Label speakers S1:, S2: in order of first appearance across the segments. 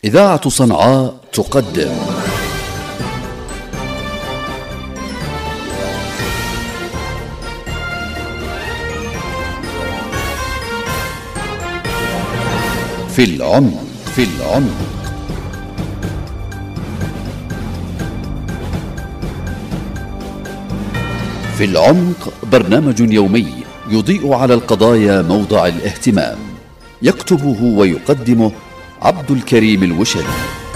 S1: إذاعة صنعاء تقدم في العمق. في العمق برنامج يومي يضيء على القضايا موضع الاهتمام، يكتبه ويقدمه عبد الكريم الوشلي.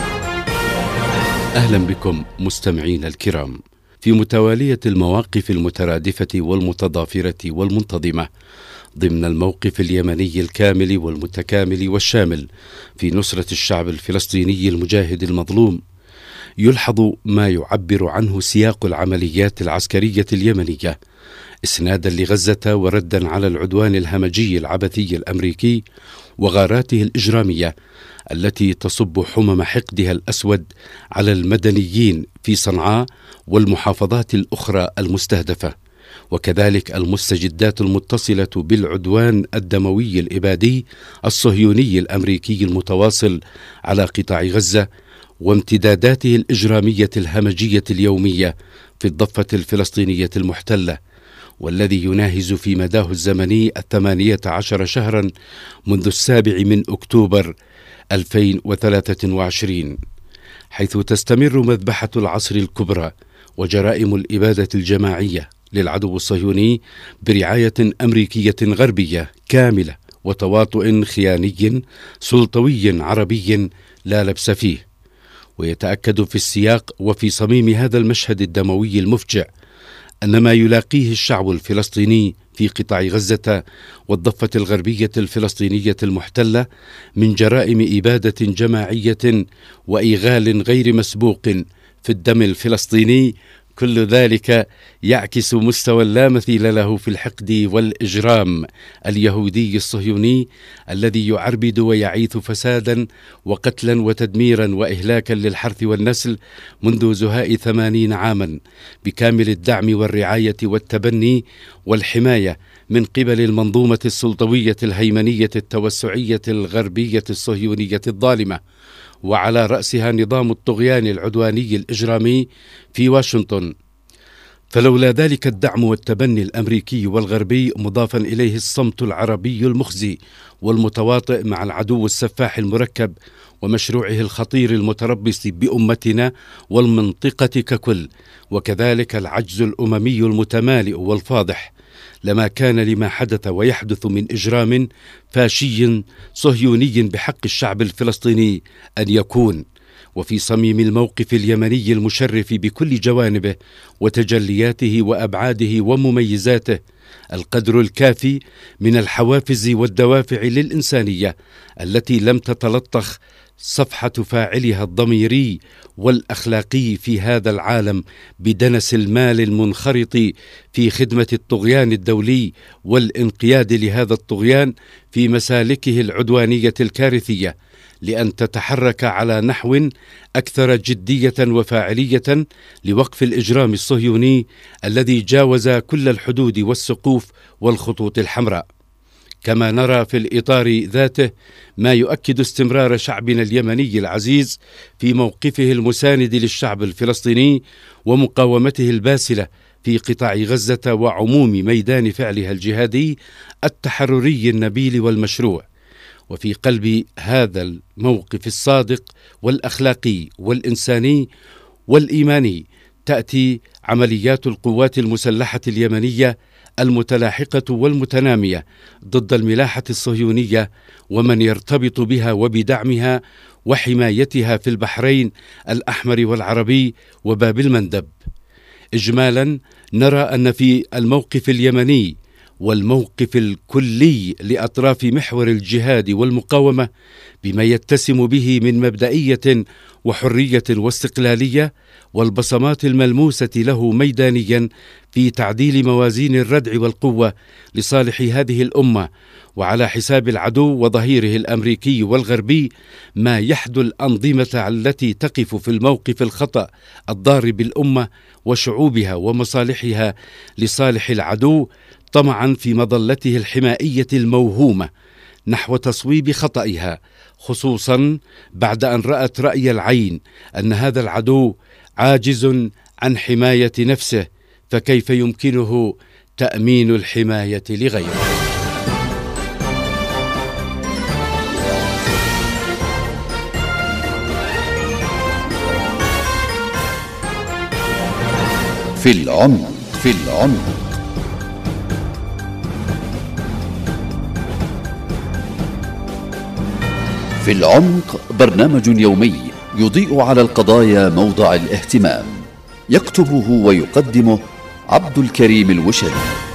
S2: أهلا بكم مستمعين الكرام في متوالية المواقف المترادفة والمتضافرة والمنتظمة ضمن الموقف اليمني الكامل والمتكامل والشامل في نصرة الشعب الفلسطيني المجاهد المظلوم. يلحظ ما يعبر عنه سياق العمليات العسكرية اليمنية إسنادا لغزة وردا على العدوان الهمجي العبثي الأمريكي وغاراته الإجرامية التي تصب حمم حقدها الأسود على المدنيين في صنعاء والمحافظات الأخرى المستهدفة، وكذلك المستجدات المتصلة بالعدوان الدموي الإبادي الصهيوني الأمريكي المتواصل على قطاع غزة وامتداداته الإجرامية الهمجية اليومية في الضفة الفلسطينية المحتلة، والذي يناهز في مداه الزمني 18 شهرا منذ 7 أكتوبر 2023، حيث تستمر مذبحة العصر الكبرى وجرائم الإبادة الجماعية للعدو الصهيوني برعاية أمريكية غربية كاملة وتواطؤ خياني سلطوي عربي لا لبس فيه. ويتأكد في السياق وفي صميم هذا المشهد الدموي المفجع أن ما يلاقيه الشعب الفلسطيني في قطاع غزة والضفة الغربية الفلسطينية المحتلة من جرائم إبادة جماعية وإغال غير مسبوق في الدم الفلسطيني، كل ذلك يعكس مستوى لا مثيل له في الحقد والإجرام اليهودي الصهيوني الذي يعربد ويعيث فسادا وقتلا وتدميرا وإهلاكا للحرث والنسل منذ زهاء 80 عاما بكامل الدعم والرعاية والتبني والحماية من قبل المنظومة السلطوية الهيمنية التوسعية الغربية الصهيونية الظالمة، وعلى رأسها نظام الطغيان العدواني الإجرامي في واشنطن. فلولا ذلك الدعم والتبني الأمريكي والغربي مضافا إليه الصمت العربي المخزي والمتواطئ مع العدو السفاح المركب ومشروعه الخطير المتربص بأمتنا والمنطقة ككل، وكذلك العجز الأممي المتمالئ والفاضح، لما كان لما حدث ويحدث من إجرام فاشي صهيوني بحق الشعب الفلسطيني أن يكون. وفي صميم الموقف اليمني المشرف بكل جوانبه وتجلياته وأبعاده ومميزاته القدر الكافي من الحوافز والدوافع للإنسانية التي لم تتلطخ صفحة فاعلها الضميري والأخلاقي في هذا العالم بدنس المال المنخرط في خدمة الطغيان الدولي والانقياد لهذا الطغيان في مسالكه العدوانية الكارثية، لأن تتحرك على نحو أكثر جدية وفاعلية لوقف الإجرام الصهيوني الذي جاوز كل الحدود والسقوف والخطوط الحمراء. كما نرى في الإطار ذاته ما يؤكد استمرار شعبنا اليمني العزيز في موقفه المساند للشعب الفلسطيني ومقاومته الباسلة في قطاع غزة وعموم ميدان فعلها الجهادي التحرري النبيل والمشروع. وفي قلب هذا الموقف الصادق والأخلاقي والإنساني والإيماني تأتي عمليات القوات المسلحة اليمنية المتلاحقة والمتنامية ضد الملاحة الصهيونية ومن يرتبط بها وبدعمها وحمايتها في البحرين الأحمر والعربي وباب المندب. إجمالا نرى أن في الموقف اليمني والموقف الكلي لأطراف محور الجهاد والمقاومة بما يتسم به من مبدئية وحرية واستقلالية والبصمات الملموسة له ميدانيا في تعديل موازين الردع والقوة لصالح هذه الأمة وعلى حساب العدو وظهيره الأمريكي والغربي، ما يحدو الأنظمة التي تقف في الموقف الخطأ الضار بالأمة وشعوبها ومصالحها لصالح العدو طمعا في مظلته الحمائية الموهومة نحو تصويب خطئها، خصوصا بعد أن رأت رأي العين أن هذا العدو عاجز عن حماية نفسه، فكيف يمكنه تأمين الحماية لغيره؟
S1: في العمق. في العمق. في العمق برنامج يومي يضيء على القضايا موضع الاهتمام، يكتبه ويقدمه عبد الكريم الوشلي.